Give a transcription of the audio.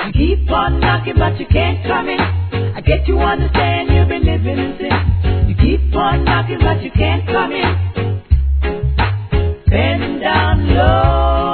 You keep on knocking, but you can't come in. I get you understand you've been living in sin. You keep on knocking, but you can't come in. Bend down low.